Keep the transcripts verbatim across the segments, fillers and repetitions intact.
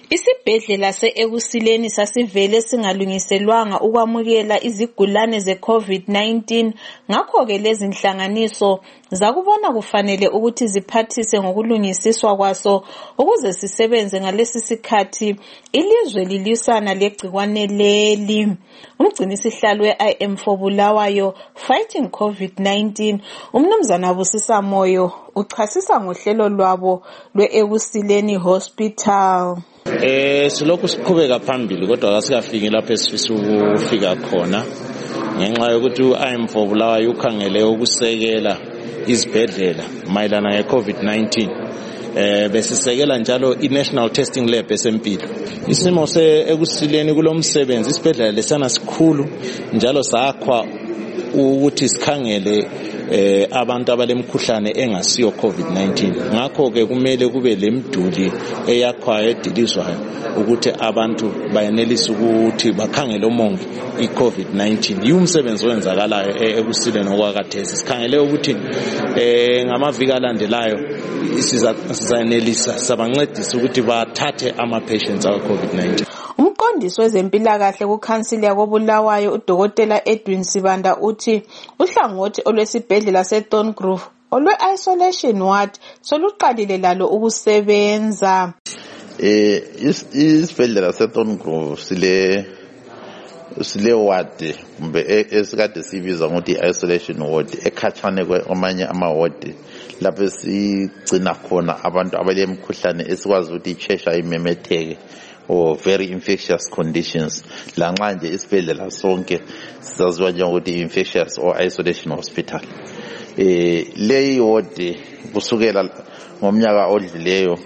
Isibhedlela se-Ekuseni sasivele singalungiselwanga ukwamukela izigulane ze-COVID nineteen, ngakho-ke lezi nhlanganiso zakubona kufanele ukuthi ziphathise ngokulungisiswa kwaso ukuze sisebenze ngalesi sikhathi ilizwe lilisana legcikwane leli. Umgcinisihlalo we-I M for Bulawayo Fighting COVID nineteen, uMnumzana Busisa Moyo, uchasisa ngohlelo lwabo lwe-Ekuseni Hospital. Eh silokhu siqhubeka phambili kodwa kasikafiki lapho esifisa ukufika khona ngenxa yokuthi u-I M for Bulawayo ukhangele ukusekela izibhedlela mayelana nge-COVID nineteen. Eh besisekela njalo i-National Testing Lab esempilo. Isimo se-Ekuseni kulomsebenzi isibhedlela lesana sikhulu njalo sakhwa ukuthi sikhangele eh abantu abalemkhuhlane engasiyo COVID nineteen. Ngakho ke kumele kube lemduli eyakhwayo edilizwayo ukuthi abantu bayenelisa ukuthi bakhangele umongi i-COVID nineteen. Yumsebenzi wenzakalayo Ekuseni okwakathesi. Sikhangele ukuthi eh ngamaviki alandelayo sizayenelisa sabancedisa ukuthi bathathe ama patients awe COVID nineteen. Umqondisi wezempilakahle kuKhansili yakoBulawayo uDokotela Edwin Sibanda uthi uhlangothi olwesibhedlela seThorngrove olwe-isolation ward soluqalile lalo ukusebenza. Eh isibhedlela seThorngrove sile sile ward kumbe esikade sibiza ngokuthi i-isolation ward ekhatshane kwamanye ama ward lapho sigcina khona abantu abalemkhuhlane esikwazi ukuthi ichesha imemetheke or very infectious conditions. Lanxa nje isibhedlela sonke sizaziwa njengokuthi infectious or isolation hospital. Eh leyi ward kusukela ngomnyaka odlileyo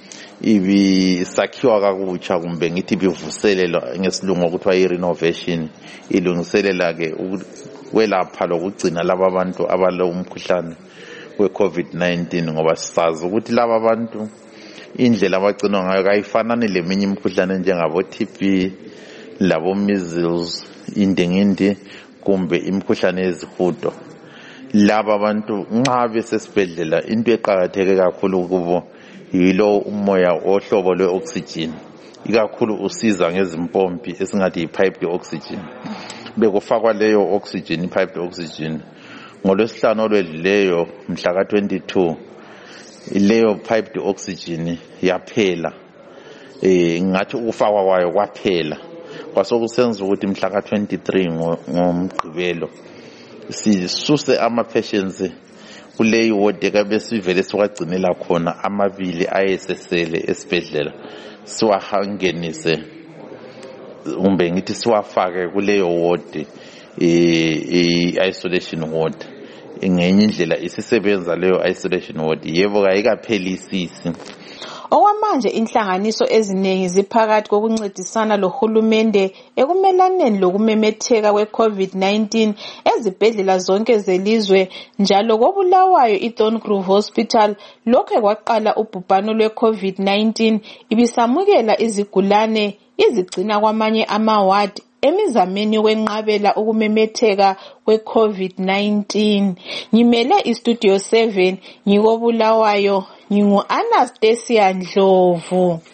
ibi sakhiwa kakutsha kumbe ngithi bivuselelwa ngesilungu okuthiwa i-renovation ilungiselela ke ukwelapha lokugcina laba bantu abalomkhuhlane we-COVID nineteen ngoba sisazi ukuthi laba bantu indlela abagcinwa ngayo kayifanani leminye imikhuhlane njengabo T B labo measles indingindi kumbe imikhuhlane yezihudo. Laba abantu nxa besesibhedlela into eqhakatheke kakhulu kubo yilo umoya ohlobo lwe-oxygen, ikakhulu usiza ngezimpompi esingathi yi-piped oxygen. Bekufakwa leyo oxygen, i-piped oxygen ngolwesihlanu olwedlileyo mhla ka twenty-two leyo piped oxygen yaphela. Eh ngathi ukufakwa kwayo kwaphela kwasokusenza ukuthi mhla ka twenty-three ngomgqibelo sisuse ama patients kuleyi ward kabesivele siwagcinela khona amabili ayesesele esibhedlela siwahangenise kumbe ngithi siwafake kuleyo ward i-isolation ward. Ngenye indlela isisebenza leyo isolation ward yebo kayikaphelisisi. Okwamanje inhlanganiso eziningi ziphakathi kokuncedisana lohulumende ekumelaneni lokumemetheka kwe-COVID nineteen ezibhedlela zonke zelizwe njalo koBulawayo iThorngrove Hospital lokho kwaqala ubhubhano lwe-COVID nineteen ibisamukela izigulane izigcina kwamanye ama-ward emizameni kwenqabela ukumemetheka kwe-COVID nineteen. Ngimele iStudio seven ngikoBulawayo ngingu Anastasia Ndlovu.